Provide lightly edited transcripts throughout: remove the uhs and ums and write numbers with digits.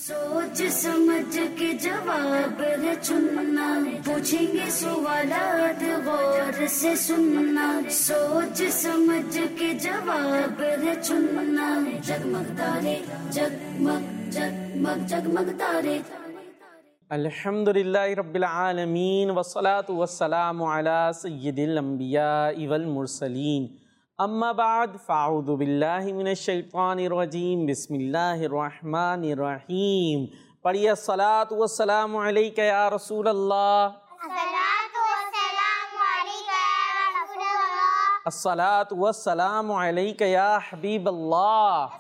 सोच समझ के जवाब है चुनना, पूछेंगे सवालात गौर से सुनना, सोच समझ के जवाब है चुनना, जगमग तारे जगमग जगमग जगमग तारे। अल्हम्दुलिल्लाहि रब्बिल आलमीन वस्सलातु वस्सलामु अला सय्यिदिल अंबियाइ वल मुरसलीन, अम्मा बाद फ़अऊज़ु बिल्लाहि मिनश शैतानिर रजीम, बिस्मिल्लाहिर रहमानिर रहीम। पढ़िए अस्सलातु वस्सलामु अलैका या रसूल अल्लाह, अस्सलातु वस्सलामु अलैका या हबीब अल्लाह,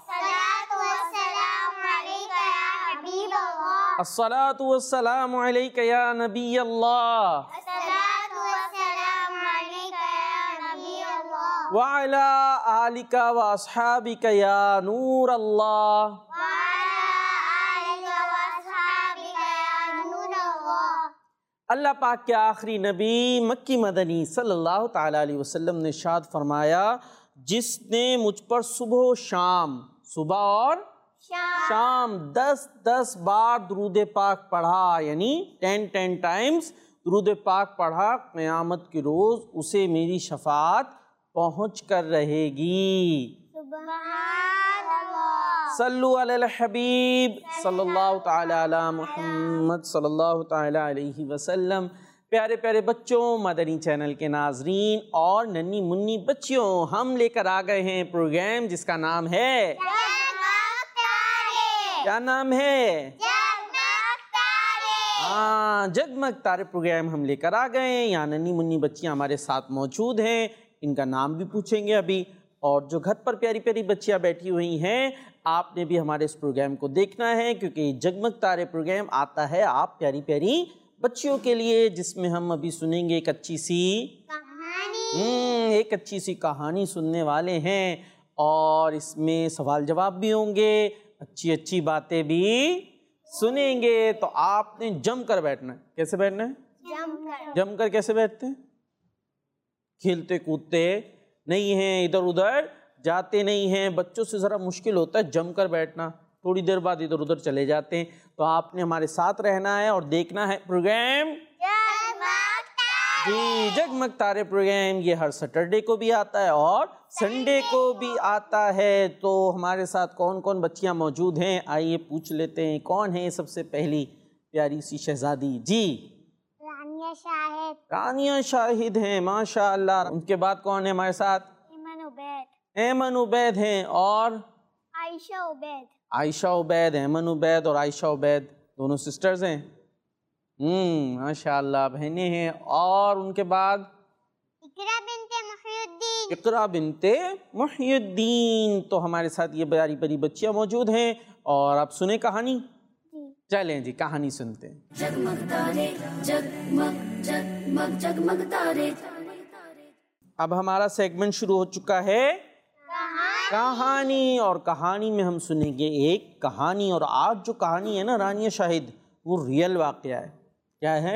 अस्सलातु वस्सलामु अलैका या नबी अल्लाह, व अला आलिका व अस्हाबिका या नूर अल्लाह। अल्लाह पाक के आखिरी नबी मक्की मदनी सल्लल्लाहु ताला अलैहि वसल्लम ने इरशाद फरमाया, जिसने मुझ पर सुबह शाम, सुबह और शाम 10-10 बार दुरूद पाक पढ़ा, यानी 10 टाइम्स दुरूद पाक पढ़ा, क़यामत के रोज़ उसे मेरी शफ़ाअत पहुँच कर रहेगी। सल्लु अलल हबीब सल्लल्लाहु ताला अला मुहम्मद सल्लल्लाहु ताला अलैहि वसल्लम। प्यारे प्यारे बच्चों, मदनी चैनल के नाजरीन और नन्ही मुन्नी बच्चियों, हम लेकर आ गए हैं प्रोग्राम जिसका नाम है, क्या नाम है? हाँ, जगमग तारे प्रोग्राम हम लेकर आ गए हैं। यहाँ नन्ही मुन्नी बच्चियाँ हमारे साथ मौजूद हैं, इनका नाम भी पूछेंगे अभी। और जो घर पर प्यारी प्यारी बच्चियाँ बैठी हुई हैं, आपने भी हमारे इस प्रोग्राम को देखना है, क्योंकि जगमग तारे प्रोग्राम आता है आप प्यारी प्यारी बच्चियों के लिए, जिसमें हम अभी सुनेंगे एक अच्छी सी कहानी। एक अच्छी सी कहानी सुनने वाले हैं, और इसमें सवाल जवाब भी होंगे, अच्छी अच्छी बातें भी सुनेंगे। तो आपने जम कर बैठना है। कैसे बैठना है? जम कर कैसे बैठते हैं? खेलते कूदते नहीं हैं, इधर उधर जाते नहीं हैं। बच्चों से ज़रा मुश्किल होता है जम कर बैठना, थोड़ी देर बाद इधर उधर चले जाते हैं। तो आपने हमारे साथ रहना है और देखना है प्रोग्राम जी, जगमग तारे प्रोग्राम। ये हर सैटरडे को भी आता है और संडे को भी आता है। तो हमारे साथ कौन कौन बच्चियां मौजूद हैं, आइए पूछ लेते हैं। कौन है सबसे पहली प्यारी सी शहजादी? जी, रानिया शाहिद। रानिया शाहिद हैं, माशाअल्लाह। उनके बाद कौन है हमारे साथ? ऐमन उबैद हैं, और आयशा उबैद। आयशा उबैद, ऐमन उबैद और आयशा उबैद दोनों सिस्टर्स हैं। माशाअल्लाह, बहनें हैं। और उनके बाद इकरा बिनते मुहियुद्दीन। इकरा बिनते मुहियुद्दीन। तो हमारे साथ ये प्यारी प्यारी बच्चियां मौजूद हैं। और आप सुने कहानी? चलें जी, कहानी सुनते हैं। जगमग तारे जगमग जगमग जगमग तारे। अब हमारा सेगमेंट शुरू हो चुका है, कहानी। और कहानी में हम सुनेंगे एक कहानी। और आज जो कहानी है ना रानिया शाहिद, वो रियल वाक़या है। क्या है?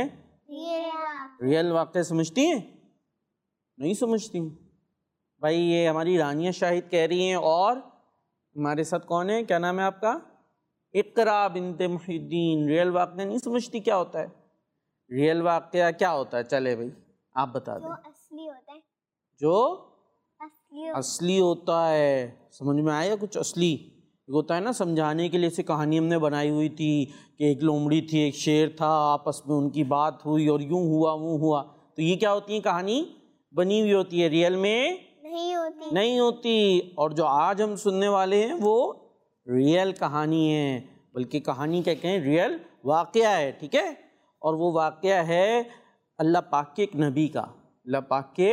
रियल वाक़या। समझती हैं? नहीं समझती भाई? ये हमारी रानिया शाहिद कह रही हैं। और हमारे साथ कौन है? क्या नाम है आपका? इकरा बिनते मुहियुद्दीन। रियल वाक़या नहीं समझती? क्या होता है रियल वाक़या? क्या होता है? चले भाई आप बता दें। असली होता है। जो असली होता है। समझ में आया कुछ? असली होता है ना, समझाने के लिए से कहानी हमने बनाई हुई थी कि एक लोमड़ी थी, एक शेर था, आपस में उनकी बात हुई और यूं हुआ वो हुआ। तो ये क्या होती है? कहानी बनी हुई होती है, रियल में नहीं होती। और जो आज हम सुनने वाले हैं वो रियल कहानी है, बल्कि कहानी क्या कहें, रियल वाक़या है। ठीक है? और वो वाक़या है अल्लाह पाक के एक नबी का, अल्लाह पाक के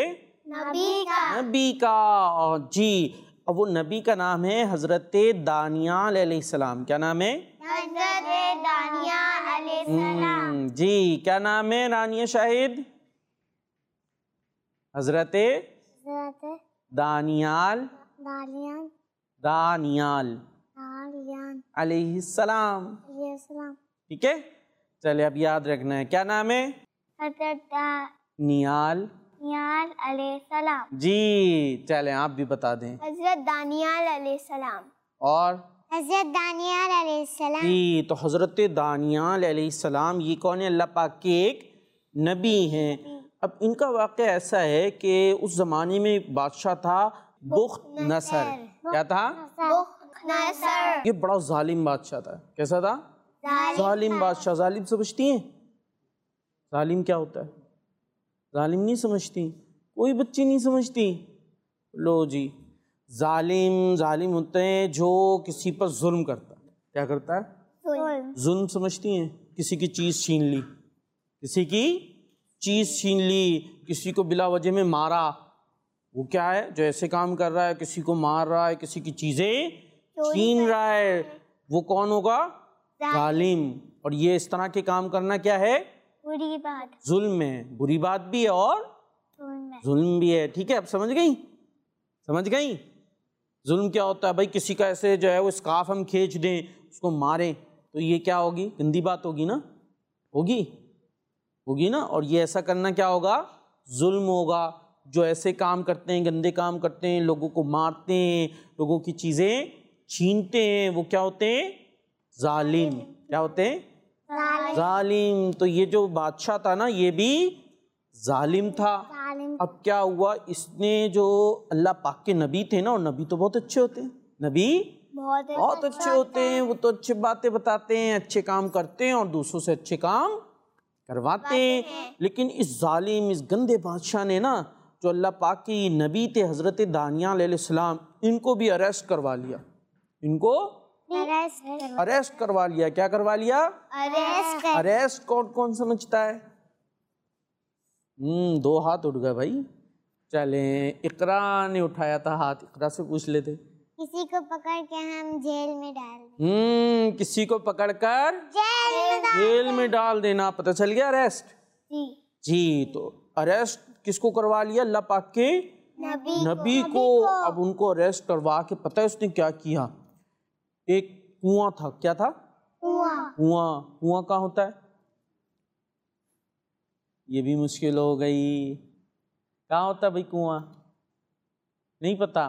नबी का। और जी, अब वो नबी का नाम है हज़रत दानियाल अलैहिस्सलाम। क्या नाम है? हज़रत दानियाल अलैहिस्सलाम। जी, क्या नाम है रानिया शाहिद? हज़रत दानियाल अलैहिस्सलाम। ठीक है, चले अब याद रखना है। क्या नाम है? हज़रत दानियाल अलैहिस्सलाम। जी, चले आप भी बता दें। हज़रत दानियाल अलैहिस्सलाम। और حضرت دانیال علیہ السلام. جی تو حضرت دانیال علیہ السلام یہ کون ہے؟ اللہ پاک کے ایک نبی ہیں. اب ان کا واقعہ ایسا ہے کہ اس زمانے میں ایک بادشاہ تھا بخت نصر. کیا تھا؟ بخت نصر. یہ بڑا ظالم بادشاہ تھا. کیسا تھا؟ ظالم بادشاہ. ظالم سمجھتی ہیں ظالم کیا ہوتا ہے؟ ظالم نہیں سمجھتی؟ کوئی بچی نہیں سمجھتی؟ لو جی، ظالم ہوتے ہیں جو کسی پر ظلم کرتا ہے. کیا کرتا ہے؟ ظلم سمجھتی ہیں؟ کسی کی چیز چھین لی، کسی کی چیز چھین لی، کسی کو بلا وجہ میں مارا. وہ کیا ہے؟ جو ایسے کام کر رہا ہے، کسی کو مار رہا ہے، کسی کی چیزیں چھین رہا ہے، وہ کون ہوگا؟ ظالم. اور یہ اس طرح کے کام کرنا کیا ہے؟ بری بات. ظلم ہے. بری بات بھی ہے اور ظلم بھی ہے. ٹھیک ہے، اب سمجھ گئیں؟ سمجھ گئیں؟ ظلم کیا ہوتا ہے؟ بھائی کسی کا ایسے جو ہے وہ اسکارف ہم کھینچ دیں، اس کو ماریں، تو یہ کیا ہوگی؟ گندی بات ہوگی نا؟ ہوگی نا. اور یہ ایسا کرنا کیا ہوگا؟ ظلم ہوگا. جو ایسے کام کرتے ہیں، گندے کام کرتے ہیں، لوگوں کو مارتے ہیں، لوگوں کی چیزیں چھینتے ہیں، وہ کیا ہوتے ہیں؟ ظالم. کیا ہوتے ہیں؟ ظالم. تو یہ جو بادشاہ تھا نا، یہ بھی ظالم تھا. اب کیا ہوا؟ اس نے جو اللہ پاک کے نبی تھے نا، اور نبی تو بہت اچھے ہوتے ہیں، نبی بہت اچھے ہوتے ہیں، وہ تو اچھے باتیں بتاتے ہیں، اچھے کام کرتے ہیں اور دوسروں سے اچھے کام کرواتے ہیں. لیکن اس ظالم، اس گندے بادشاہ نے نا، جو اللہ پاک کے نبی تھے حضرت دانیال علیہ السلام، ان کو بھی اریسٹ کروا لیا. ان کو اریسٹ کروا لیا. کیا کروا لیا؟ اریسٹ. کون سمجھتا ہے؟ 2 ہاتھ اٹھ گئے بھائی. چلیں، اقرا نے اٹھایا تھا ہاتھ، اقرا سے پوچھ لیتے. کسی کو پکڑ کے ہم جیل میں ڈال دیں. کسی کو پکڑ کر جیل میں ڈال دینا. پتہ چل گیا اریسٹ؟ جی. تو اریسٹ کس کو کروا لیا؟ اللہ پاک کے نبی کو. اب ان کو اریسٹ کروا کے پتہ ہے اس نے کیا کیا؟ ایک کنواں تھا. کیا تھا؟ کنواں کہاں ہوتا ہے؟ یہ بھی مشکل ہو گئی. کہاں ہوتا ہے بھائی کنواں؟ نہیں پتا؟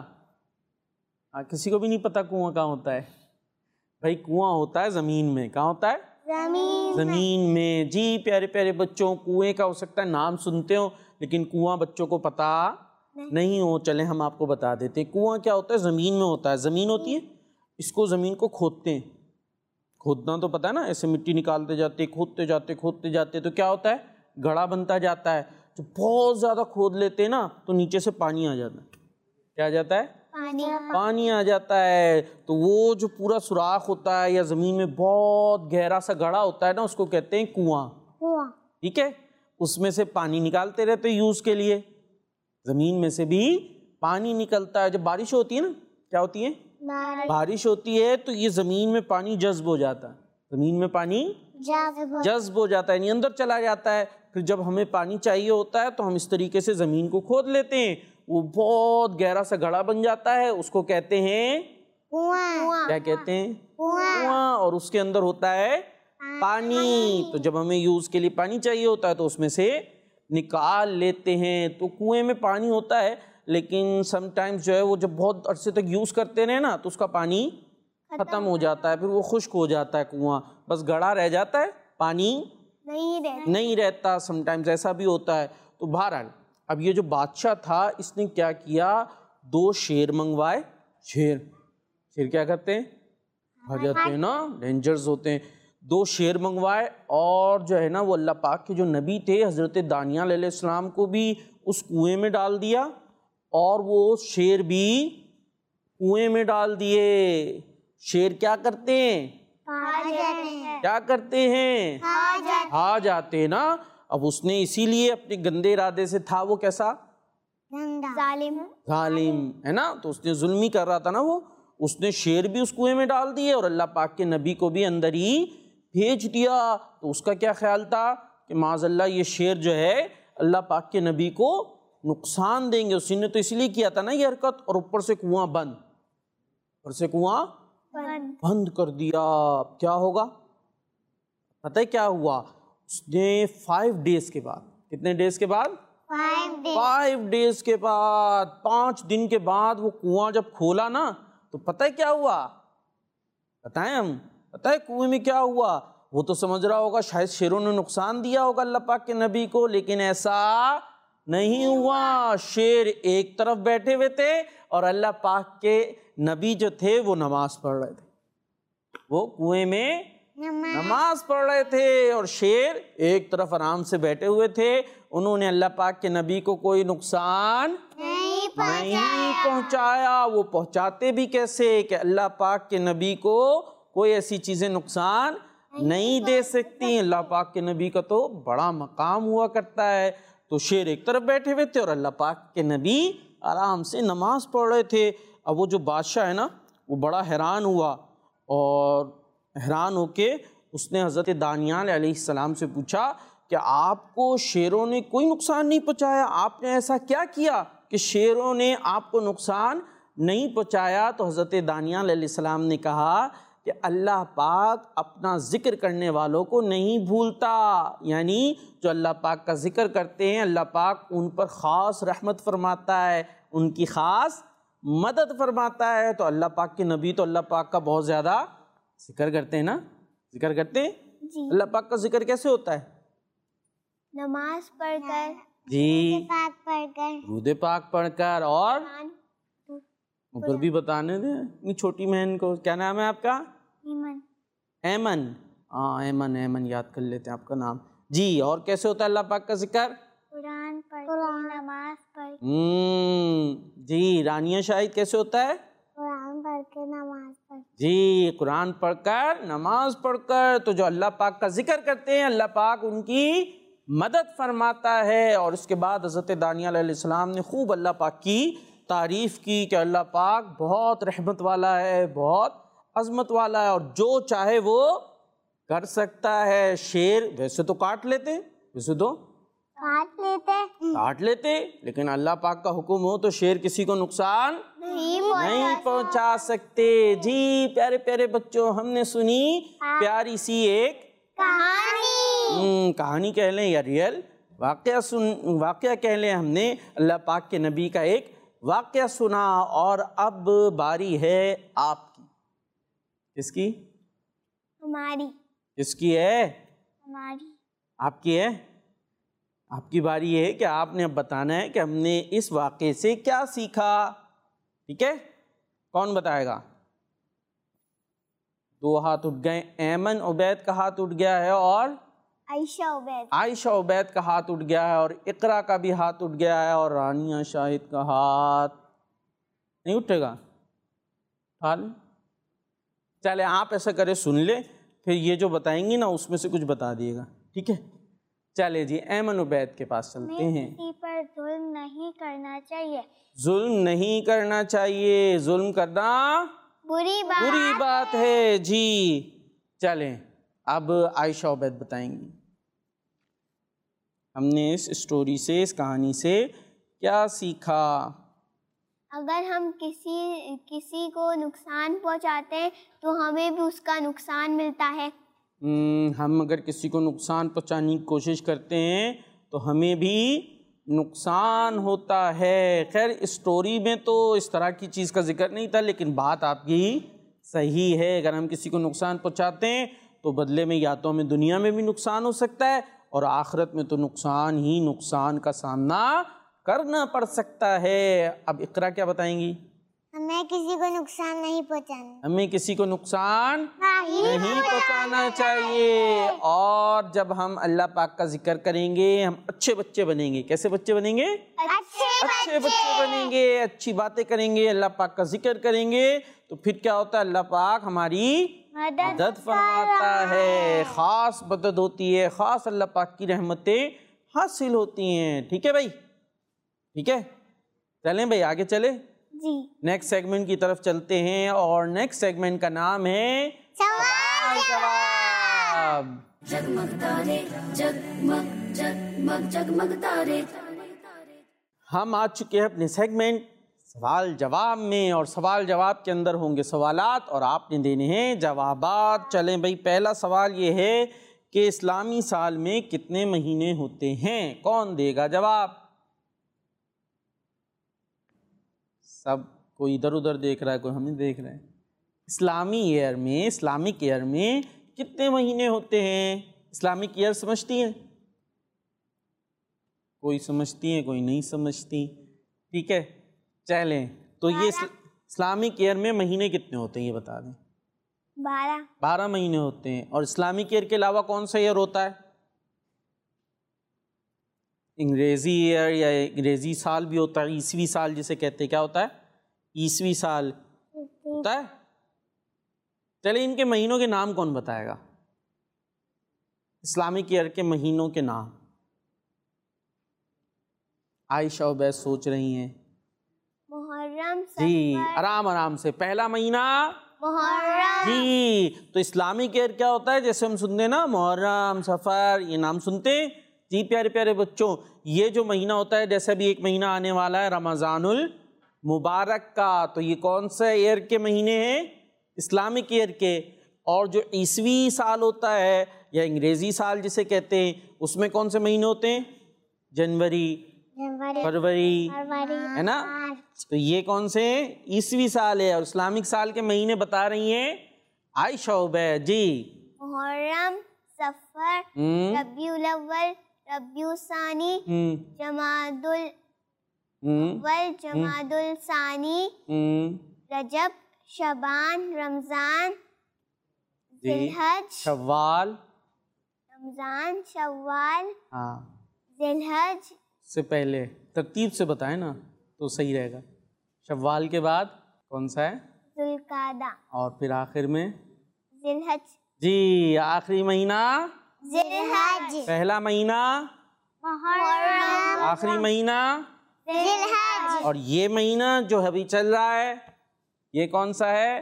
کسی کو بھی نہیں پتا کنواں کہاں ہوتا ہے؟ بھائی کنواں ہوتا ہے زمین میں. کہاں ہوتا ہے؟ زمین میں. جی پیارے پیارے بچوں، کنویں کا ہو سکتا ہے نام سنتے ہو، لیکن کنواں بچوں کو پتا نہیں ہو. چلیں ہم آپ کو بتا دیتے ہیں. کنواں کیا ہوتا ہے؟ زمین میں ہوتا ہے. زمین ہوتی ہے، اس کو زمین کو کھودتے ہیں. کھودنا تو پتا ہے نا، ایسے مٹی نکالتے جاتے، کھودتے جاتے تو کیا ہوتا ہے؟ گڑھا بنتا جاتا ہے. جو بہت زیادہ کھود لیتے ہیں نا، تو نیچے سے پانی آ جاتا ہے. کیا آ جاتا ہے؟ پانی آ جاتا ہے. تو وہ جو پورا سوراخ ہوتا ہے یا زمین میں بہت گہرا سا گڑھا ہوتا ہے نا، اس کو کہتے ہیں کنواں. ٹھیک ہے. اس میں سے پانی نکالتے رہتے یوز کے لیے. زمین میں سے بھی پانی نکلتا ہے. جب بارش ہوتی ہے نا، کیا ہوتی ہے؟ بارش ہوتی ہے تو یہ زمین میں پانی جذب ہو جاتا ہے. زمین میں پانی جذب ہو جاتا ہے، یعنی اندر چلا جاتا ہے. پھر جب ہمیں پانی چاہیے ہوتا ہے تو ہم اس طریقے سے زمین کو کھود لیتے ہیں. وہ بہت گہرا سا گڑھا بن جاتا ہے، اس کو کہتے ہیں کنواں. کیا کہتے ہیں؟ کنواں. اور اس کے اندر ہوتا ہے پانی. تو جب ہمیں یوز کے لیے پانی چاہیے ہوتا ہے تو اس میں سے نکال لیتے ہیں. تو کنویں میں پانی ہوتا ہے، لیکن سم ٹائمز جو ہے وہ جب بہت عرصے تک یوز کرتے رہے نا، تو اس کا پانی ختم ہو جاتا ہے. پھر وہ خشک ہو جاتا ہے کنواں، بس گڑھا رہ جاتا ہے، پانی نہیں رہتا. سم ٹائمز ایسا بھی ہوتا ہے. تو بہرحال اب یہ جو بادشاہ تھا، اس نے کیا کیا؟ 2 شیر منگوائے. شیر کیا کرتے ہیں؟ کھا جاتے ہیں نا، ڈینجرز ہوتے ہیں. 2 شیر منگوائے، اور جو ہے نا وہ اللہ پاک کے جو نبی تھے حضرت دانیال علیہ السلام کو بھی اس کنویں میں ڈال دیا، اور وہ شیر بھی کنویں میں ڈال دیے. شیر کیا کرتے ہیں؟ کیا کرتے ہیں؟ کھا جاتے ہیں نا. اب اس نے اسی لیے اپنے گندے ارادے سے تھا، وہ کیسا؟ ظالم ہے نا. تو اس نے ظلم ہی کر رہا تھا نا. وہ اس نے شیر بھی اس کنویں میں ڈال دیے اور اللہ پاک کے نبی کو بھی اندر ہی بھیج دیا. تو اس کا کیا خیال تھا کہ معاذ اللہ یہ شیر جو ہے اللہ پاک کے نبی کو نقصان دیں گے. اسی نے تو اس لیے کیا تھا نا یہ حرکت. اور اوپر سے کنواں بند کر دیا. کیا ہوگا پتہ ہے کیا ہوا؟ اس نے 5 ڈیز کے بعد، کتنے ڈیز کے بعد؟ 5 ڈیز کے بعد، 5 دن کے بعد وہ کنواں جب کھولا نا، تو پتہ ہے کیا ہوا؟ بتائیں ہم، پتہ ہے کنویں میں کیا ہوا؟ وہ تو سمجھ رہا ہوگا شاید شیروں نے نقصان دیا ہوگا اللہ پاک کے نبی کو، لیکن ایسا نہیں ہوا۔ شیر ایک طرف بیٹھے ہوئے تھے اور اللہ پاک کے نبی جو تھے وہ نماز پڑھ رہے تھے، وہ کنویں میں نماز پڑھ رہے تھے اور شیر ایک طرف آرام سے بیٹھے ہوئے تھے۔ انہوں نے اللہ پاک کے نبی کو کوئی نقصان نہیں پہنچایا۔ وہ پہنچاتے بھی کیسے کہ اللہ پاک کے نبی کو کوئی ایسی چیزیں نقصان نہیں دے سکتی۔ اللہ پاک کے نبی کا تو بڑا مقام ہوا کرتا ہے۔ تو شیر ایک طرف بیٹھے ہوئے تھے اور اللہ پاک کے نبی آرام سے نماز پڑھ رہے تھے۔ اب وہ جو بادشاہ ہے نا وہ بڑا حیران ہوا، اور حیران ہو کے اس نے حضرت دانیال علیہ السلام سے پوچھا کہ آپ کو شیروں نے کوئی نقصان نہیں پہنچایا؟ آپ نے ایسا کیا کیا کہ شیروں نے آپ کو نقصان نہیں پہنچایا؟ تو حضرت دانیال علیہ السلام نے کہا کہ اللہ پاک اپنا ذکر کرنے والوں کو نہیں بھولتا، یعنی جو اللہ پاک کا ذکر کرتے ہیں اللہ پاک ان پر خاص رحمت فرماتا ہے، ان کی خاص مدد فرماتا ہے۔ تو اللہ پاک کے نبی تو اللہ پاک کا بہت زیادہ ذکر کرتے ہیں نا، ذکر کرتے ہیں جی، اللہ پاک کا ذکر کیسے ہوتا ہے؟ نماز پڑھ کر، جی، پاک پڑھ کر، درود پاک پڑھ کر، اور قرآن اوپر بھی بتانے دیں اپنی چھوٹی بہن کو، کیا نام ہے آپ کا؟ ایمن، ایمن، ہاں ایمن، ایمن یاد کر لیتے ہیں آپ کا نام۔ جی، اور کیسے ہوتا ہے اللہ پاک کا ذکر؟ قرآن پڑھ کر، نماز پڑھ، جی، رانیہ شاہد کیسے ہوتا ہے؟ قرآن پڑھ کے نماز پڑھ، جی، قرآن پڑھ کر نماز پڑھ کر۔ تو جو اللہ پاک کا ذکر کرتے ہیں اللہ پاک ان کی مدد فرماتا ہے۔ اور اس کے بعد حضرت دانیال علیہ السلام نے خوب اللہ پاک کی تعریف کی کہ اللہ پاک بہت رحمت والا ہے، بہت عظمت والا ہے، اور جو چاہے وہ کر سکتا ہے۔ شیر ویسے تو کاٹ لیتے، ویسے تو کاٹ لیتے، لیکن اللہ پاک کا حکم ہو تو شیر کسی کو نقصان نہیں پہنچا سکتے۔ جی پیارے پیارے بچوں، ہم نے سنی پیاری سی ایک کہانی کہہ لیں یا ریئل واقعہ کہہ لیں، ہم نے اللہ پاک کے نبی کا ایک واقعہ سنا۔ اور اب باری ہے آپ کی۔ کس کی؟ ہماری، کس کی ہے؟ ہماری، آپ کی ہے۔ آپ کی باری یہ ہے کہ آپ نے اب بتانا ہے کہ ہم نے اس واقعے سے کیا سیکھا، ٹھیک ہے؟ کون بتائے گا؟ دو ہاتھ اٹھ گئے، ایمن عبید کا ہاتھ اٹھ گیا ہے، اور عائشہ عبید کا ہاتھ اٹھ گیا ہے، اور اقرا کا بھی ہاتھ اٹھ گیا ہے، اور رانیہ شاہد کا ہاتھ نہیں اٹھے گا؟ اٹھا لیں۔ چلے آپ ایسا کرے سن لیں، پھر یہ جو بتائیں گی نا اس میں سے کچھ بتا دیے گا، ٹھیک ہے؟ چلے جی ایمن عبید کے پاس چلتے ہیں۔ کسی پر ظلم نہیں کرنا چاہیے، ظلم نہیں کرنا چاہیے، ظلم کرنا بری بری بات ہے۔ جی چلیں اب عائشہ عبید بتائیں گی ہم نے اس اسٹوری سے، اس کہانی سے کیا سیکھا۔ اگر ہم کسی کو نقصان پہنچاتے ہیں تو ہمیں بھی اس کا نقصان ملتا ہے۔ ہم اگر کسی کو نقصان پہنچانے کی کوشش کرتے ہیں تو ہمیں بھی نقصان ہوتا ہے۔ خیر اسٹوری میں تو اس طرح کی چیز کا ذکر نہیں تھا، لیکن بات آپ کی صحیح ہے۔ اگر ہم کسی کو نقصان پہنچاتے ہیں تو بدلے میں یا تو ہمیں دنیا میں بھی نقصان ہو سکتا ہے، اور آخرت میں تو نقصان ہی نقصان کا سامنا کرنا پڑ سکتا ہے۔ اب اقرا کیا بتائیں گی؟ ہمیں کسی کو نقصان نہیں پہنچانا، ہمیں کسی کو نقصان نہیں پہنچانا چاہیے، اور جب ہم اللہ پاک کا ذکر کریں گے ہم اچھے بچے بنیں گے۔ کیسے بچے بنیں گے؟ اچھے بچے بنیں گے، اچھی باتیں کریں گے، اللہ پاک کا ذکر کریں گے، تو پھر کیا ہوتا ہے؟ اللہ پاک ہماری مدد فرماتا ہے، خاص مدد ہوتی ہے، خاص اللہ پاک کی رحمتیں حاصل ہوتی ہیں۔ ٹھیک ہے بھائی، ٹھیک ہے، چلیں بھائی آگے چلیں، جی نیکسٹ سیگمنٹ کی طرف چلتے ہیں، اور نیکسٹ سیگمنٹ کا نام ہے سوال جواب۔ जगमग तारे जगमग जगमग जगमग तारे ہم آ چکے ہیں اپنے سیگمنٹ سوال جواب میں، اور سوال جواب کے اندر ہوں گے سوالات اور آپ نے دینے ہیں جوابات۔ چلیں بھائی پہلا سوال یہ ہے کہ اسلامی سال میں کتنے مہینے ہوتے ہیں؟ کون دے گا جواب؟ سب کوئی ادھر ادھر دیکھ رہا ہے، کوئی ہمیں دیکھ رہے ہیں۔ اسلامک ایئر میں کتنے مہینے ہوتے ہیں؟ اسلامک ایئر سمجھتی ہیں؟ کوئی سمجھتی ہیں، کوئی نہیں سمجھتی. ٹھیک ہے، چلیں تو یہ اسلامک ایئر میں مہینے کتنے ہوتے ہیں یہ بتا دیں. 12 مہینے ہوتے ہیں. اور اسلامک ایئر کے علاوہ کون سا ایئر ہوتا ہے؟ انگریزی ایئر یا انگریزی سال بھی ہوتا ہے، عیسوی سال جسے کہتے ہیں. کیا ہوتا ہے؟ عیسوی سال ہوتا ہے. چلے ان کے مہینوں کے نام کون بتائے گا؟ اسلامک ایئر کے مہینوں کے نام. عائشہ عبید سوچ رہی ہیں. محرم، جی آرام سے. پہلا مہینہ محرم. جی تو اسلامک ایئر کیا ہوتا ہے؟ جیسے ہم سنتے ہیں نا محرم، صفر، یہ نام سنتے ہیں جی پیارے پیارے بچوں. یہ جو مہینہ ہوتا ہے، جیسے بھی ایک مہینہ آنے والا ہے رمضان المبارک کا، تو یہ کون سے ایئر کے مہینے ہیں؟ اسلامک ایئر کے. اور جو عیسوی سال ہوتا ہے یا انگریزی سال جسے کہتے ہیں، اس میں کون سے مہینے ہوتے ہیں؟ جنوری، فروری، ہے نا. تو یہ کون سے ہیں؟ عیسوی سال ہے. اور اسلامک سال کے مہینے بتا رہی ہیں عائشہ عبید. جی محرم، صفر، ربیع الاول، ربیع الثانی، جمادی الاول، جمادی الثانی، رجب، شعبان، رمضان، ذی الحج، شوال، رمضان، شوال، ہاں ذی الحج. سے پہلے ترتیب سے بتائیں نا تو صحیح رہے گا. شوال کے بعد کون سا ہے؟ ذی القعدہ، اور پھر آخر میں ذی الحج. جی آخری مہینہ ذی الحج. پہلا مہینہ محرم. آخری مہینہ. ذی الحج. اور یہ مہینہ جو ابھی چل رہا ہے یہ کون سا ہے؟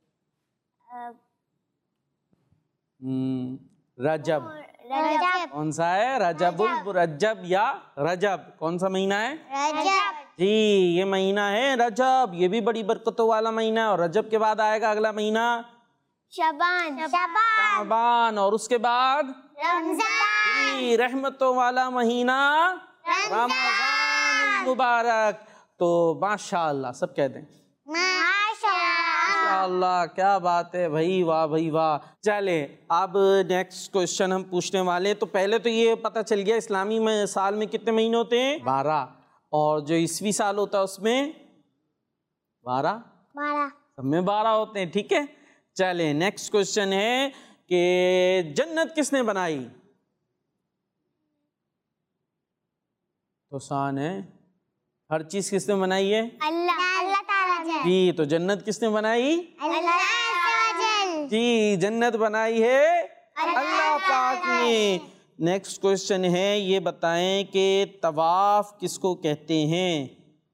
رجب. رجب. کون سا ہے؟ رجب الرجب یا رجب. کون سا مہینہ ہے؟ رجب. جی یہ مہینہ ہے رجب. یہ بھی بڑی برکتوں والا مہینہ ہے. اور رجب کے بعد آئے گا اگلا مہینہ شعبان. شعبان. اور اس کے بعد رمضان. جی رحمتوں والا مہینہ رمضان المبارک. تو ماشاءاللہ سب کہہ دیں ماشاءاللہ. کیا بات ہے بھائی، واہ بھائی واہ. چلیں اب نیکسٹ کوشچن ہم پوچھنے والے. تو پہلے تو یہ پتہ چل گیا اسلامی سال میں کتنے مہینے ہوتے ہیں؟ 12. اور جو عیسوی سال ہوتا ہے اس میں 12 سب میں 12 ہوتے ہیں. ٹھیک ہے چلیں نیکسٹ کوشچن ہے کہ جنت کس نے بنائی؟ تو آسان ہے. ہر چیز کس نے بنائی ہے؟ اللہ تعالیٰ. جی تو جنت کس نے بنائی؟ اللہ. جی جنت بنائی ہے اللہ پاک نے. نیکسٹ کوشچن ہے یہ بتائیں کہ طواف کس کو کہتے ہیں؟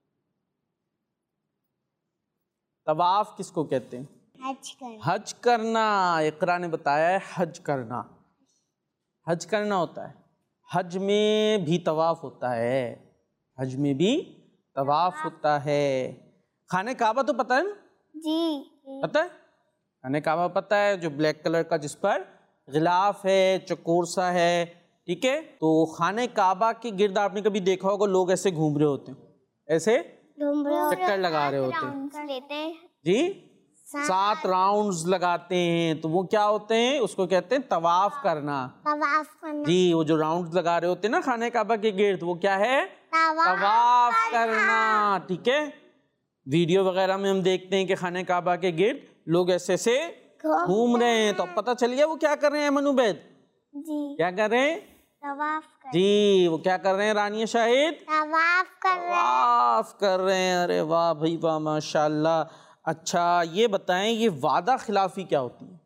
طواف کس کو کہتے ہیں؟ حج کرنا. اقرا نے بتایا ہے حج کرنا. حج کرنا ہوتا ہے. حج میں بھی طواف ہوتا ہے. حج میں بھی طواف ہوتا ہے. خانہ کعبہ تو پتہ ہے نا؟ جی پتہ ہے خانہ کعبہ پتہ ہے، جو بلیک کلر کا جس پر غلاف ہے، چکور سا ہے. ٹھیک ہے تو خانہ کعبہ کے گرد آپ نے کبھی دیکھا ہوگا لوگ ایسے گھوم رہے ہوتے ہیں، ایسے چکر لگا رہے ہوتے ہیں. لیتے ہیں. جی 7 راؤنڈز لگاتے ہیں. تو وہ کیا ہوتے ہیں؟ اس کو کہتے ہیں طواف کرنا. جی وہ جو راؤنڈز لگا رہے ہوتے ہیں نا خانہ کعبہ کے گرد، وہ کیا ہے؟ طواف کرنا. ٹھیک ہے ویڈیو وغیرہ میں ہم دیکھتے ہیں کہ خانہ کعبہ کے گرد لوگ ایسے سے گھوم رہے ہیں. تو اب پتہ چل گیا وہ کیا کر رہے ہیں ایمن عبید؟ جی کیا کر رہے ہیں؟ طواف کر. جی وہ کیا کر رہے ہیں رانیہ شاہد؟ طواف کر رہے ہیں. ارے واہ بھائی واہ ماشاءاللہ. اچھا یہ بتائیں یہ وعدہ خلافی کیا ہوتی ہے؟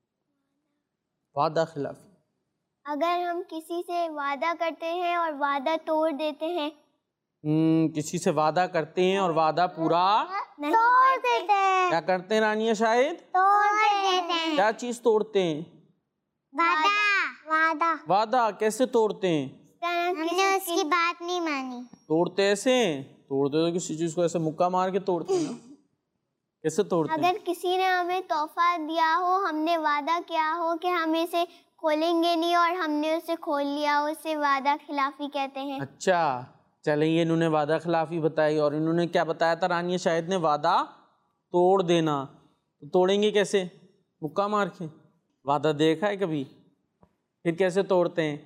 وعدہ خلافی اگر ہم کسی سے وعدہ کرتے ہیں اور وعدہ توڑ دیتے ہیں. کسی سے وعدہ کرتے ہیں اور وعدہ پورا توڑ دیتے ہیں. کیا کرتے ہیں رانیہ شاہد؟ توڑ دیتے ہیں. کیا چیز توڑتے ہیں؟ وعدہ. کیسے توڑتے ہیں؟ ہم نے اس کی بات نہیں مانی. توڑتے ایسے ہیں؟ توڑتے تو کسی چیز کو ایسے مکہ مار کے توڑتے ہیں نا. کیسے توڑتے ہیں؟ اگر کسی نے ہمیں تحفہ دیا ہو، ہم نے وعدہ کیا ہو کہ ہم اسے کھولیں گے نہیں اور ہم نے اسے کھول لیا، اسے وعدہ خلافی کہتے ہیں. اچھا چلیں یہ انہوں نے وعدہ خلافی بتائی. اور انہوں نے کیا بتایا تھا رانیہ شاہد نے؟ وعدہ توڑ دینا. تو توڑیں گے کیسے؟ مکہ مار کے؟ وعدہ دیکھا ہے کبھی؟ پھر کیسے توڑتے ہیں؟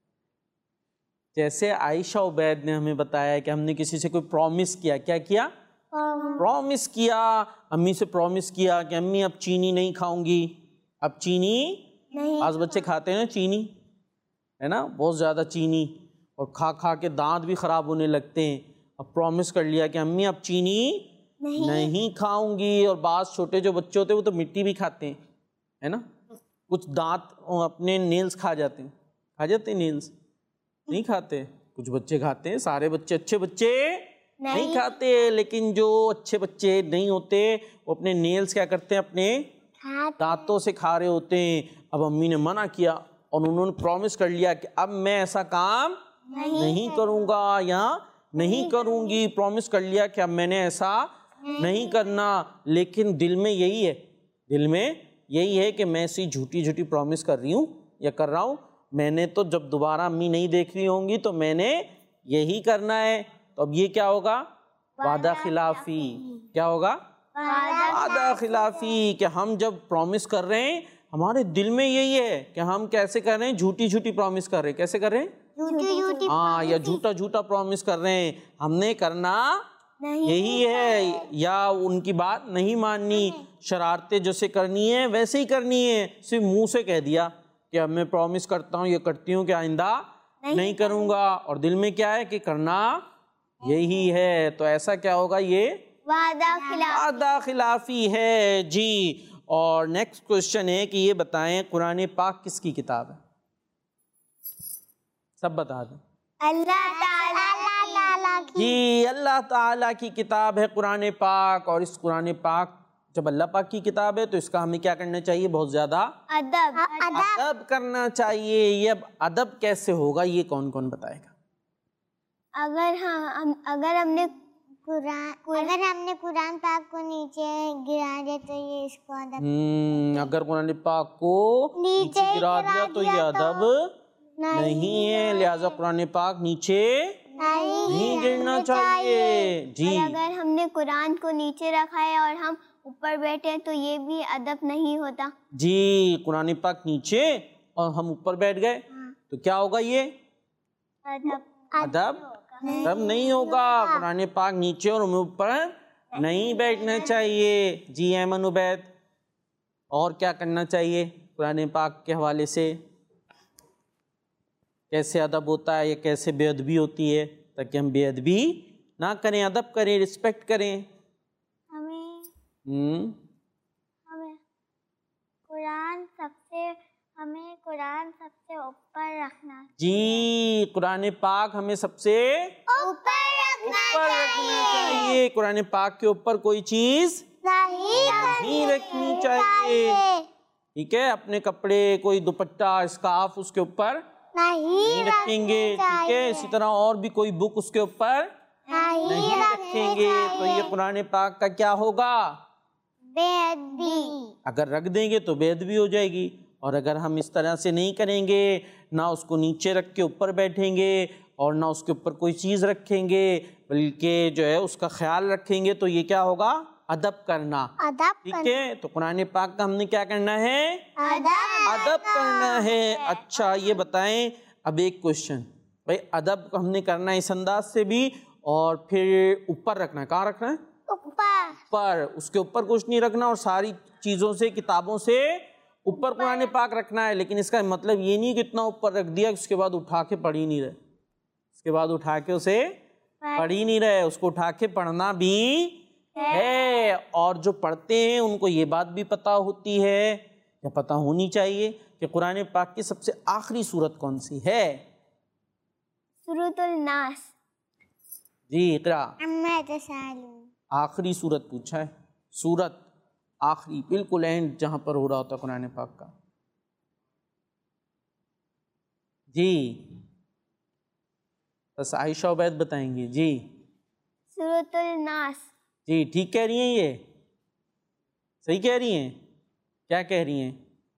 جیسے عائشہ عبید نے ہمیں بتایا کہ ہم نے کسی سے کوئی پرومس کیا، کیا کیا؟ پرومس کیا، امی سے پرومس کیا کہ امی اب چینی نہیں کھاؤں گی، اب چینی نہیں۔ آج بچے کھاتے ہیں نا چینی، ہے نا، بہت زیادہ چینی، اور کھا کھا کے دانت بھی خراب ہونے لگتے ہیں۔ اب پرومس کر لیا کہ امی اب چینی نہیں کھاؤں گی۔ اور بعض چھوٹے جو بچے ہوتے ہیں وہ تو مٹی بھی کھاتے ہیں، ہے نا، کچھ دانت اپنے نیلز کھا جاتے ہیں نیلز، نہیں کھاتے، کچھ بچے کھاتے ہیں، سارے بچے اچھے بچے نہیں کھاتے، لیکن جو اچھے بچے نہیں ہوتے وہ اپنے نیلز کیا کرتے ہیں، اپنے دانتوں سے کھا رہے ہوتے ہیں۔ اب امی نے منع کیا اور انہوں نے پرومس کر لیا کہ اب میں ایسا کام نہیں کروں گا یا نہیں کروں گی، پرومس کر لیا کہ اب میں نے ایسا نہیں کرنا، لیکن دل میں یہی ہے کہ میں ایسی جھوٹی پرومس کر رہی ہوں یا کر رہا ہوں، میں نے تو جب دوبارہ امی نہیں دیکھ رہی ہوں گی تو میں نے یہی کرنا ہے۔ تو اب یہ کیا ہوگا؟ وعدہ خلافی۔ کیا ہوگا؟ وعدہ خلافی، کہ ہم جب پرومس کر رہے ہیں ہمارے دل میں یہی ہے کہ ہم کیسے کر رہے ہیں، جھوٹی پرومس کر رہے ہیں۔ کیسے کر رہے ہیں؟ ہاں، یا جھوٹا پرومس کر رہے ہیں، ہم نے کرنا یہی ہے، یا ان کی بات نہیں ماننی، شرارتیں جیسے کرنی ہے ویسے ہی کرنی ہے، صرف منہ سے کہہ دیا کہ اب میں پرومس کرتا ہوں، یہ کرتی ہوں کہ آئندہ نہیں کروں گا، اور دل میں کیا ہے کہ کرنا یہی ہے، تو ایسا کیا ہوگا؟ یہ وعدہ خلافی ہے جی۔ اور نیکسٹ کوشچن ہے کہ یہ بتائیں قرآن پاک کس کی کتاب ہے؟ سب بتا دیں۔ اللہ تعالیٰ کی۔ جی، اللہ تعالیٰ کی کتاب ہے قرآن پاک، اور اس قرآن پاک جب اللہ پاک کی کتاب ہے تو اس کا ہمیں کیا کرنا چاہیے؟ بہت زیادہ ادب کرنا چاہیے۔ یہ اب ادب کیسے ہوگا یہ کون بتائے گا؟ اگر ہم نے قرآن پاک کو نیچے گرا دیا تو یہ اس کو ادب، اگر قرآن پاک کو نیچے گرا دیا تو یہ ادب نہیں ہے، لہٰذا قرآن پاک نیچے نہیں گرنا چاہیے جی۔ اگر ہم نے قرآن کو نیچے رکھا ہے اور ہم اوپر بیٹھے تو یہ بھی ادب نہیں ہوتا جی۔ قرآن پاک نیچے اور ہم اوپر بیٹھ گئے تو کیا ہوگا؟ یہ ادب نہیں ہوگا۔ قرآن پاک نیچے اور ہمیں اوپر نہیں بیٹھنا چاہیے جی۔ ایمن عبید، اور کیا کرنا چاہیے قرآن پاک کے حوالے سے؟ کیسے ادب ہوتا ہے یا کیسے بے ادبی ہوتی ہے، تاکہ ہم بے ادبی نہ کریں، ادب کریں، رسپیکٹ کریں؟ ہمیں قرآن سب سے اوپر رکھنا جی۔ قرآن پاک ہمیں سب سے اوپر رکھنا چاہیے، قرآن پاک کے اوپر کوئی چیز نہیں رکھنی چاہیے، ٹھیک ہے؟ اپنے کپڑے، کوئی دوپٹہ، اسکارف اس کے اوپر نہیں رکھیں گے، ٹھیک ہے؟ اسی طرح اور بھی کوئی بک اس کے اوپر نہیں رکھیں گے، تو یہ قرآن پاک کا کیا ہوگا؟ بے ادبی۔ اگر رکھ دیں گے تو بے ادبی ہو جائے گی، اور اگر ہم اس طرح سے نہیں کریں گے، نہ اس کو نیچے رکھ کے اوپر بیٹھیں گے اور نہ اس کے اوپر کوئی چیز رکھیں گے، بلکہ جو ہے اس کا خیال رکھیں گے، تو یہ کیا ہوگا؟ ادب کرنا، ٹھیک ہے؟ تو قرآن پاک کا ہم نے کیا کرنا ہے؟ ادب کرنا ہے۔ اچھا، یہ بتائیں اب ایک کوشچن، بھائی ادب ہم نے کرنا ہے اس انداز سے بھی، اور پھر اوپر رکھنا ہے، کہاں رکھنا ہے؟ اوپر، اس کے اوپر کچھ نہیں رکھنا، اور ساری چیزوں سے، کتابوں سے اوپر قرآن پاک رکھنا ہے، لیکن اس کا مطلب یہ نہیں کہ اتنا اوپر رکھ دیا اس کے بعد اٹھا کے پڑھ ہی نہیں رہے، اس کے بعد اٹھا کے اسے پڑھ ہی نہیں رہے، اس کو اٹھا کے پڑھنا بھی ہے، اور جو پڑھتے ہیں ان کو یہ بات بھی پتہ ہوتی ہے یا پتہ ہونی چاہیے کہ قرآن پاک کی سب سے آخری سورت کون سی ہے؟ سورۃ الناس۔ جی اقرا۔ آخری سورت پوچھا ہے، سورت آخری، بالکل اینڈ جہاں پر ہو رہا ہوتا قرآن پاک کا۔ جی بس عائشہ عبید بتائیں گی جی۔ سورۃ الناس۔ جی ٹھیک کہہ رہی ہیں، یہ صحیح کہہ رہی ہیں؟ کیا کہہ رہی ہیں؟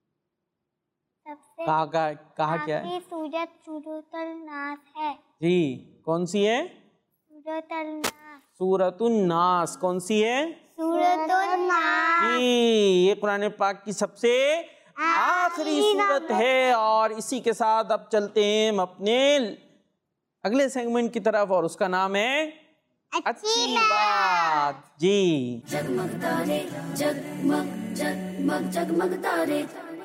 کہا کیا ہے؟ سورۃ الناس ہے جی، کون سی ہے؟ سورۃ الناس۔ سورۃ الناس کون سی ہے؟ सूरत नास। जी, ये कुरान पाक की सबसे आखिरी सूरत है। और इसी के साथ अब चलते हैं हम अपने अगले सेगमेंट की तरफ, और उसका नाम है अच्छी बात। जी, जगमग तारे जगमग जगमग जगमग तारे।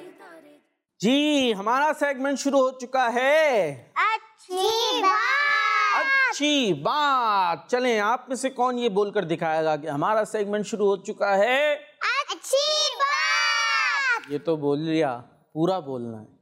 जी, हमारा सेगमेंट शुरू हो चुका है अच्छी बात। अच्छी बात। चलें, आप में से कौन ये बोलकर दिखाएगा कि हमारा सेगमेंट शुरू हो चुका है अच्छी बात। ये तो बोल लिया, पूरा बोलना है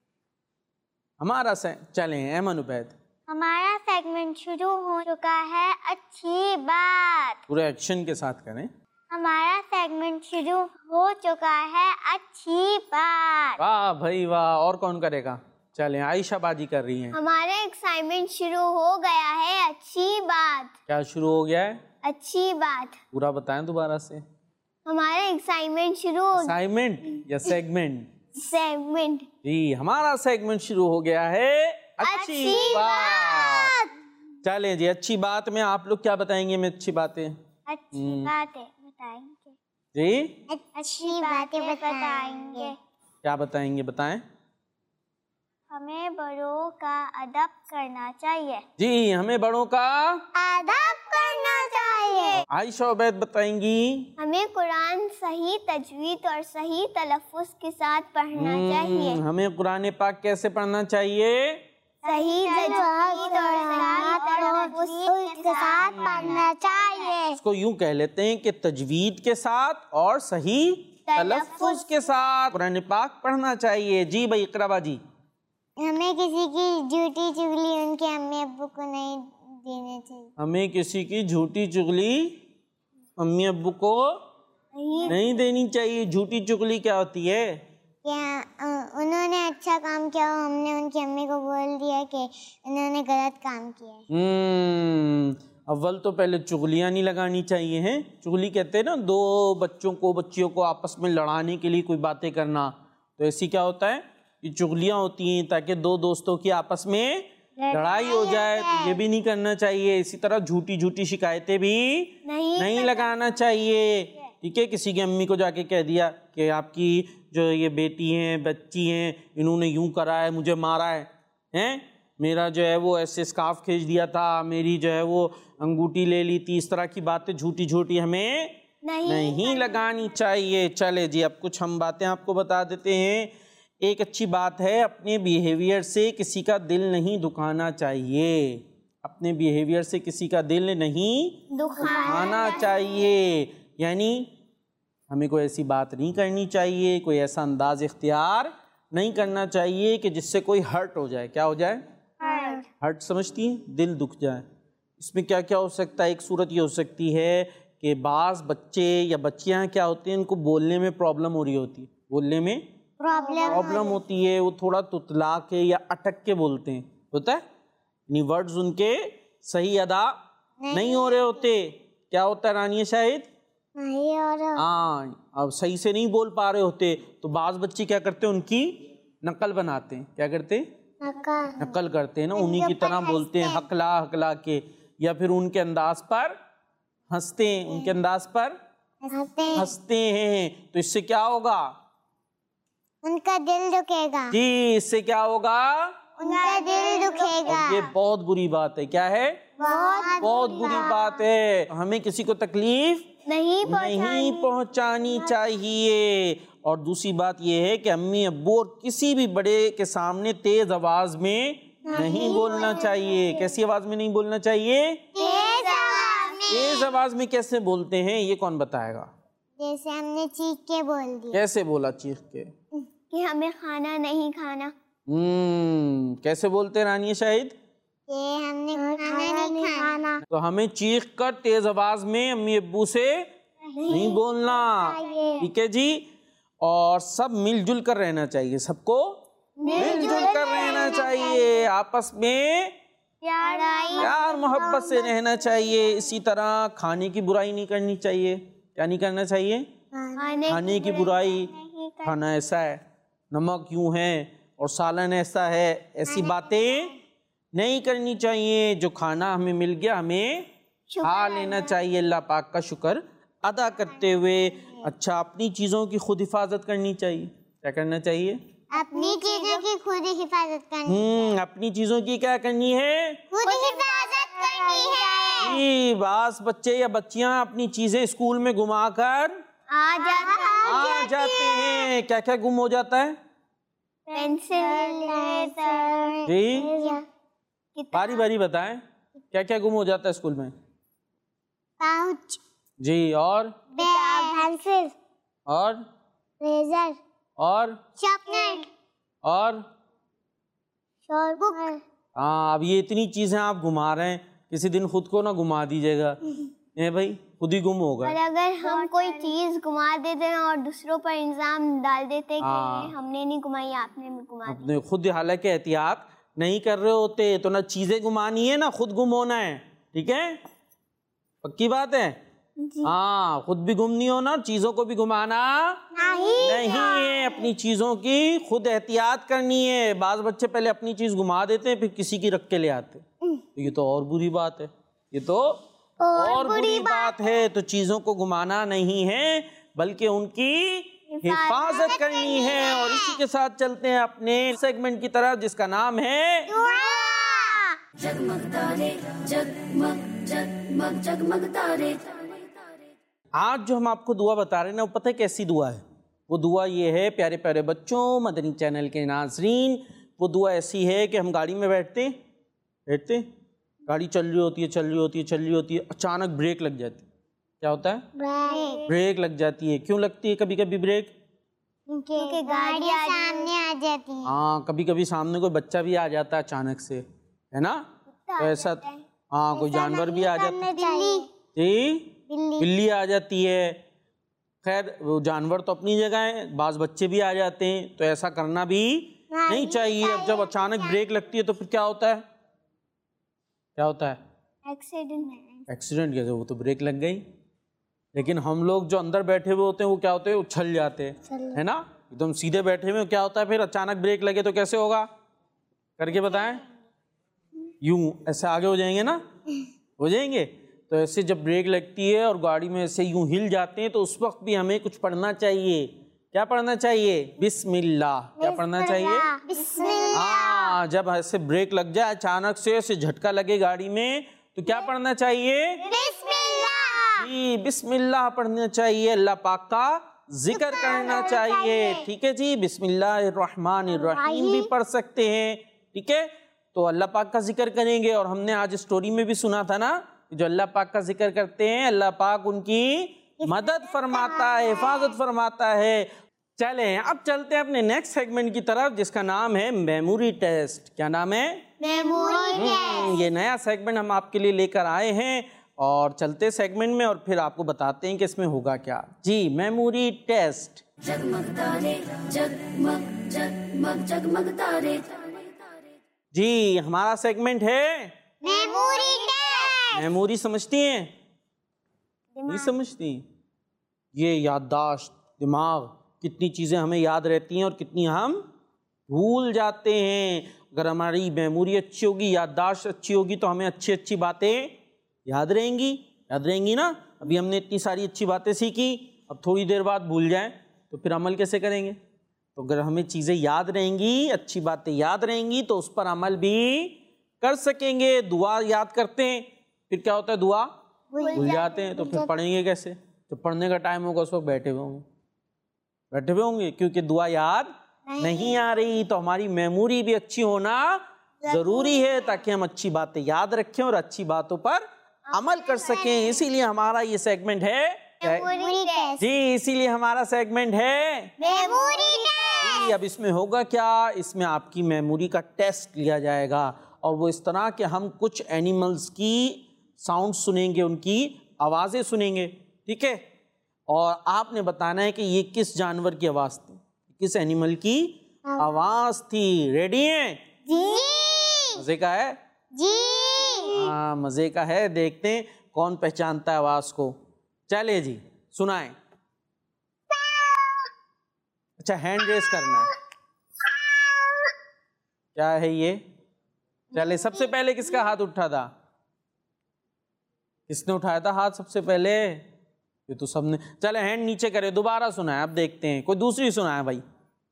हमारा चलें अहमद उबैद, हमारा सेगमेंट शुरू हो चुका है अच्छी बात। पूरे एक्शन के साथ करें। हमारा सेगमेंट शुरू हो चुका है अच्छी बात। वाह भाई वाह। और कौन करेगा? चलें, आयशा बाजी कर रही हैं। हमारा एक्साइटमेंट शुरू हो गया है अच्छी बात। क्या शुरू हो गया है? अच्छी बात। पूरा बताएं दोबारा से। हमारा एक्साइटमेंट शुरू हो असाइनमेंट या सेगमेंट? सेगमेंट। जी, हमारा सेगमेंट शुरू हो गया है अच्छी बात। चलें जी, अच्छी बात में आप लोग क्या बताएंगे? मैं अच्छी बातें। अच्छी बातें बताएंगे जी, अच्छी बातें बताएंगे। क्या बताएंगे? बताएं। हमें बड़ों का अदब करना चाहिए। जी, हमें बड़ों का अदब करना चाहिए। आयशा उबैद बताएंगी। हमें कुरान सही तजवीद और सही तलफ़्फ़ुज़ के साथ पढ़ना चाहिए। हमें कुरान पाक कैसे पढ़ना चाहिए? सही तजवीद और सही तलफ़्फ़ुज़ के साथ पढ़ना चाहिए। इसको यूं कह लेते हैं कि तजवीद के साथ और सही तलफ़्फ़ुज़ के साथ कुरान पाक पढ़ना चाहिए। जी भाई इकरा बाजी। हमें किसी की झूठी चुगली उनके अम्मी अब्बू को नहीं देनी चाहिए। हमें किसी की झूठी चुगली अम्मी अब्बू को नहीं देनी चाहिए। झूठी चुगली क्या होती है? क्या उन्होंने अच्छा काम किया हो, हमने उनकी अम्मी को बोल दिया कि उन्होंने गलत काम किया है। अव्वल तो पहले चुगलियाँ नहीं लगानी चाहिए हैं। चुगली कहते हैं ना, दो बच्चियों को आपस में लड़ाने के लिए कोई बातें करना। तो ऐसी क्या होता है, ये चुगलियाँ होती हैं ताकि दो दोस्तों की आपस में लड़ाई हो जाए। तो ये भी नहीं करना चाहिए। इसी तरह झूठी झूठी शिकायतें भी नहीं लगाना चाहिए। ठीक है, किसी की अम्मी को जाके कह दिया कि आपकी जो ये बेटी हैं, बच्ची हैं, इन्होंने यूं करा है, मुझे मारा है, मेरा जो है वो ऐसे स्कार्फ खींच दिया था, मेरी जो है वो अंगूठी ले ली थी। इस तरह की बातें झूठी झूठी हमें नहीं लगानी चाहिए। चले जी, अब कुछ हम बातें आपको बता देते हैं। एक अच्छी बात है, अपने बिहेवियर से किसी का दिल नहीं दुखाना चाहिए। अपने बिहेवियर से किसी का दिल नहीं दुखाना चाहिए। यानी हमें कोई ऐसी बात नहीं करनी चाहिए, कोई ऐसा अंदाज इख्तियार नहीं करना चाहिए कि जिससे कोई हर्ट हो जाए। क्या हो जाए? हर्ट समझती हैं? दिल दुख जाए। इसमें क्या क्या हो सकता है? एक सूरत ये हो सकती है कि बाज़ बच्चे या बच्चियां क्या होती हैं, इनको बोलने में प्रॉब्लम हो रही होती है, बोलने में प्रॉब्लम होती है। वो थोड़ा तुतला के या अटक के बोलते हैं, होता है, यानी वर्ड्स उनके सही अदा नहीं हो रहे होते। क्या होता है रानिया शाहिद? हाँ, अब सही से नहीं बोल पा रहे होते। तो बाज़ बच्चे क्या करते हैं, उनकी नकल बनाते हैं। क्या करते हैं? नकल करते हैं ना, उन्हीं की तरह बोलते हैं, हकला हकला के, या फिर उनके अंदाज पर हंसते हैं, उनके अंदाज पर हंसते हैं। तो इससे क्या होगा? उनका दिल दुखेगा। जी, इससे क्या होगा? उनका दिल दुखेगा। और ये बहुत बुरी बात है। क्या है? बहुत बुरी बात है। हमें किसी को तकलीफ नहीं पहुंचानी चाहिए। और दूसरी बात ये है कि अम्मी अब्बू और किसी भी बड़े के सामने तेज आवाज में नहीं बोलना चाहिए। कैसी आवाज में नहीं बोलना चाहिए? तेज आवाज में कैसे बोलते हैं, ये कौन बताएगा? जैसे हमने चीख के बोल दिया। कैसे बोला चीख के? कि हमें खाना नहीं खाना। कैसे बोलते हैं रानिया शाहिद? कि हमने खाना नहीं खाना। तो हमें चीख कर तेज आवाज में अम्मी अब्बू से नहीं बोलना। ठीक है जी। और सब मिलजुल कर रहना चाहिए, सबको मिलजुल कर रहना चाहिए, आपस में प्यार मोहब्बत से रहना चाहिए। इसी तरह खाने की बुराई नहीं करनी चाहिए। क्या नहीं करना चाहिए? खाने की बुराई। खाना ऐसा है, नमक यूं है और सालन ऐसा है, ऐसी बातें नहीं करनी चाहिए। जो खाना हमें मिल गया हमें खा लेना चाहिए, अल्लाह पाक का शुक्र ادا کرتے ہوئے اچھا اپنی چیزوں کی خود حفاظت کرنی چاہیے. کیا کرنا چاہیے؟ اپنی چیزوں کی خود حفاظت کرنی. اپنی چیزوں کی کیا کرنی ہے؟ خود حفاظت کرنی ہے. جی بعض بچے یا بچیاں اپنی چیزیں اسکول میں گما کر آ جاتے ہیں. کیا کیا گم ہو جاتا ہے؟ پینسل، جی باری باری بتائیں کیا کیا گم ہو جاتا ہے اسکول میں؟ پاؤچ. جی اور پینسل اور ریزر اور شارپنر اور بک. ہاں اب یہ اتنی چیزیں آپ گما رہے ہیں, کسی دن خود کو نہ گما دیجیے گا. بھائی خود ہی گم ہوگا. اور اگر ہم کوئی چیز گما دیتے ہیں اور دوسروں پر الزام ڈال دیتے کہ ہم نے نہیں گمائی آپ نے بھی گما دی. اپنے خود حالانکہ احتیاط نہیں کر رہے ہوتے تو نہ چیزیں گمانی ہے نہ خود گم ہونا ہے. ٹھیک ہے, پکی بات ہے. ہاں خود بھی گم نہیں ہونا, چیزوں کو بھی گمانا نہیں ہے. اپنی چیزوں کی خود احتیاط کرنی ہے. بعض بچے پہلے اپنی چیز گما دیتے ہیں پھر کسی کی رکھ کے لے آتے. یہ تو اور بری بات ہے, یہ تو اور بری بات ہے. تو چیزوں کو گمانا نہیں ہے بلکہ ان کی حفاظت کرنی ہے. اور اسی کے ساتھ چلتے ہیں اپنے سیگمنٹ کی طرف جس کا نام ہے جگمگ تارے جگمگ جگمگ جگمگ تارے. آج جو ہم آپ کو دعا بتا رہے ہیں نا, وہ پتہ ہے کیسی دعا ہے؟ وہ دعا یہ ہے پیارے پیارے بچوں, مدنی چینل کے ناظرین, وہ دعا ایسی ہے کہ ہم گاڑی میں بیٹھتے گاڑی چل رہی ہوتی ہے اچانک بریک لگ جاتی. کیا ہوتا ہے؟ بریک لگ جاتی ہے. کیوں لگتی ہے کبھی کبھی بریک؟ کیونکہ گاڑیاں سامنے آ جاتی ہیں. ہاں کبھی کبھی سامنے کوئی بچہ بھی آ جاتا ہے اچانک سے, ہے نا, تو ایسا ہاں کوئی جانور بھی آ جاتا ہے. جی بلی آ جاتی ہے. خیر وہ جانور تو اپنی جگہ ہے, بعض بچے بھی آ جاتے ہیں, تو ایسا کرنا بھی نہیں چاہیے. اب جب اچانک بریک لگتی ہے تو پھر کیا ہوتا ہے؟ ایکسیڈنٹ. کیسے؟ وہ تو بریک لگ گئی. لیکن ہم لوگ جو اندر بیٹھے ہوئے ہوتے ہیں وہ کیا ہوتے ہیں, اچھل جاتے ہیں, ہے نا, ایک دم سیدھے بیٹھے ہوئے. کیا ہوتا ہے پھر اچانک بریک لگے تو کیسے ہوگا؟ کر کے بتائیں. یوں ایسے آگے ہو جائیں گے نا, ہو جائیں گے. تو ایسے جب بریک لگتی ہے اور گاڑی میں ایسے یوں ہل جاتے ہیں تو اس وقت بھی ہمیں کچھ پڑھنا چاہیے. کیا پڑھنا چاہیے؟ بسم اللہ. کیا پڑھنا چاہیے؟ بسم اللہ. ہاں جب ایسے بریک لگ جائے اچانک سے ایسے جھٹکا لگے گاڑی میں تو کیا پڑھنا چاہیے؟ بسم اللہ. جی بسم اللہ پڑھنا چاہیے. اللہ پاک کا ذکر کرنا چاہیے. ٹھیک ہے جی, بسم اللہ الرحمن الرحیم بھی پڑھ سکتے ہیں. ٹھیک ہے, تو اللہ پاک کا ذکر کریں گے. اور ہم نے آج اسٹوری میں بھی سنا تھا نا, جو اللہ پاک کا ذکر کرتے ہیں اللہ پاک ان کی مدد فرماتا ہے, حفاظت فرماتا ہے. چلیں اب چلتے ہیں اپنے نیکسٹ سیگمنٹ کی طرف جس کا نام ہے میموری ٹیسٹ. کیا نام ہے؟ Memory test. یہ نیا سیگمنٹ ہم آپ کے لیے لے کر آئے ہیں اور چلتے سیگمنٹ میں اور پھر آپ کو بتاتے ہیں کہ اس میں ہوگا کیا. جی میموری ٹیسٹ. جگمگ تارے جگمگ جگمگ جگمگ تارے. جی ہمارا سیگمنٹ ہے میموری ٹیسٹ. میموری. سمجھتی ہیں؟ نہیں سمجھتی؟ یہ یادداشت, دماغ, کتنی چیزیں ہمیں یاد رہتی ہیں اور کتنی ہم بھول جاتے ہیں. اگر ہماری میموری اچھی ہوگی, یادداشت اچھی ہوگی تو ہمیں اچھی اچھی باتیں یاد رہیں گی نا. ابھی ہم نے اتنی ساری اچھی باتیں سیکھی, اب تھوڑی دیر بعد بھول جائیں تو پھر عمل کیسے کریں گے؟ تو اگر ہمیں چیزیں یاد رہیں گی, اچھی باتیں یاد رہیں گی تو اس پر عمل بھی کر سکیں گے. دعا یاد کرتے ہیں, پھر کیا ہوتا ہے دعا بھول جاتے ہیں, تو پھر پڑھیں گے کیسے؟ جب پڑھنے کا ٹائم ہوگا اس وقت بیٹھے ہوئے ہوں گے کیونکہ دعا یاد نہیں آ رہی. تو ہماری میموری بھی اچھی ہونا ضروری ہے تاکہ ہم اچھی باتیں یاد رکھیں اور اچھی باتوں پر عمل کر سکیں. اسی لیے ہمارا یہ سیگمنٹ ہے میموری ٹیسٹ. جی, اسی لیے ہمارا سیگمنٹ ہے میموری ٹیسٹ. جی. اب اس میں ہوگا کیا, اس میں آپ کی میموری کا ٹیسٹ لیا جائے گا اور وہ اس طرح کہ ہم کچھ اینیملز کی ساؤنڈ سنیں گے, ان کی آوازیں سنیں گے. ٹھیک ہے, اور آپ نے بتانا ہے کہ یہ کس جانور کی آواز تھی, کس اینیمل کی آواز تھی. ریڈی ہیں؟ جی. مزے کا ہے؟ جی. ہاں مزے کا ہے. دیکھتے ہیں کون پہچانتا ہے آواز کو. چلے جی سنائیں. اچھا ہینڈ ریز کرنا ہے. کیا ہے یہ؟ چلے سب سے پہلے کس کا ہاتھ اٹھا تھا؟ کس نے اٹھایا تھا ہاتھ سب سے پہلے؟ یہ تو سب نے. چلے ہینڈ نیچے کرے, دوبارہ سنائیں, اب دیکھتے ہیں کوئی دوسری سنائیں بھائی.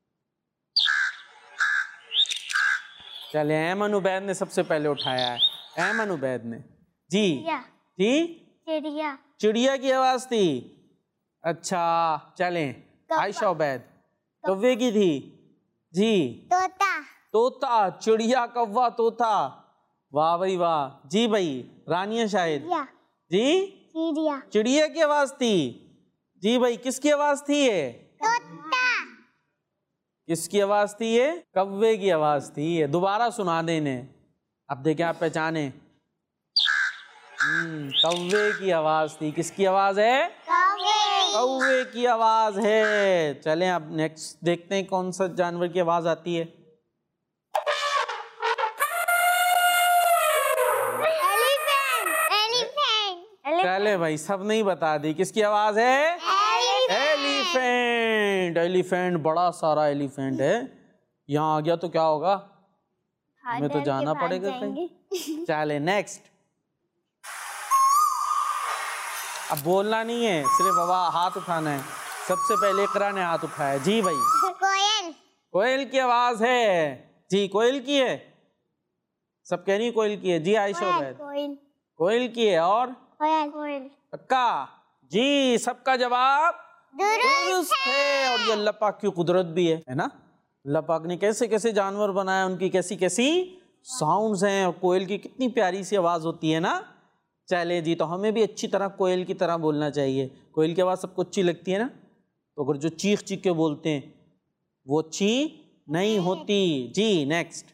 چلے ایمن عبید نے سب سے پہلے اٹھایا ہے, ایمن عبید نے. جی جی چڑیا. چڑیا کی آواز تھی. اچھا چلیں عائشہ عبید کوے کی تھی. جی طوطا. طوطا, چڑیا کوا طوطا, واہ بھائی واہ. جی بھائی رانیہ شاہد. جی چڑیا. چڑیا کی آواز تھی. جی بھائی کس کی آواز تھی یہ؟ طوطا. کس کی آواز تھی یہ؟ کوے کی آواز تھی یہ. دوبارہ سنا دیں انہیں, اب دیکھیں آپ پہچانے. کوے کی آواز تھی. کس کی آواز ہے؟ کوے کی آواز ہے. چلیں اب نیکسٹ دیکھتے ہیں کون سا جانور کی آواز آتی ہے. چلے بھائی سب نہیں بتا دی. کس کی آواز ہے؟ ایلیفینٹ. ایلیفینٹ بڑا سارا ایلیفینٹ ہے. یہاں آ گیا تو کیا ہوگا, ہمیں تو جانا پڑے گا کہیں. چلے نیکسٹ. اب بولنا نہیں ہے, صرف ہاتھ اٹھانا ہے. سب سے پہلے اقرا نے ہاتھ اٹھایا. جی بھائی کوئل. کوئل کی آواز ہے. جی کوئل کی ہے, سب کہہ رہی کوئل کی ہے. جی عائشہ عبید کوئل کی ہے. اور پکا؟ جی سب کا جواب درست ہے. اور یہ اللہ پاک کی قدرت بھی ہے نا. اللہ پاک نے کیسے کیسے جانور بنایا, ان کی کیسی کیسی ساؤنڈز ہیں. اور کوئل کی کتنی پیاری سی آواز ہوتی ہے نا. چلے جی تو ہمیں بھی اچھی طرح کوئل کی طرح بولنا چاہیے. کوئل کی آواز سب کو اچھی لگتی ہے نا. تو اگر جو چیخ چیخ کے بولتے ہیں وہ اچھی نہیں ہوتی. جی نیکسٹ.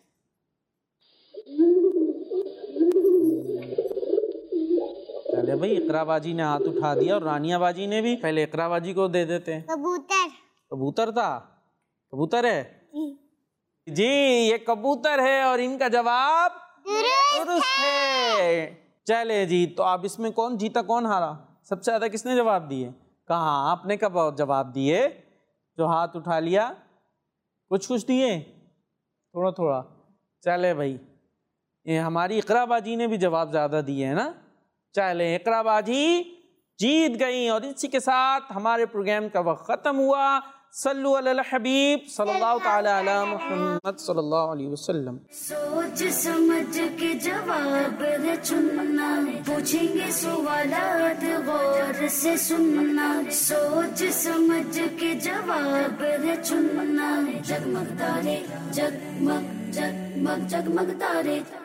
چلے بھائی اقرا باجی نے ہاتھ اٹھا دیا اور رانیہ باجی نے بھی. پہلے اقرا باجی کو دے دیتے ہیں. کبوتر. کبوتر تھا. کبوتر ہے. جی یہ کبوتر ہے اور ان کا جواب درست ہے. چلے جی تو اب اس میں کون جیتا کون ہارا؟ سب سے زیادہ کس نے جواب دیے؟ کہاں آپ نے کب جواب دیے؟ جو ہاتھ اٹھا لیا. کچھ دیے تھوڑا تھوڑا. چلے بھائی یہ ہماری اقرا باجی نے بھی جواب زیادہ دیے ہیں نا. چلے اقرا باجی جیت گئی. اور اسی کے ساتھ ہمارے پروگرام کا وقت ختم ہوا. صلو علی الحبیب صلی اللہ تعالی علی محمد صلی اللہ علیہ وسلم. سوچ سمجھ کے جواب ہے چننا, پوچھیں گے سوالات غور سے سننا. سوچ سمجھ کے جواب ہے چننا. جگمگ تارے جگمگ جگمگ جگمگ تارے.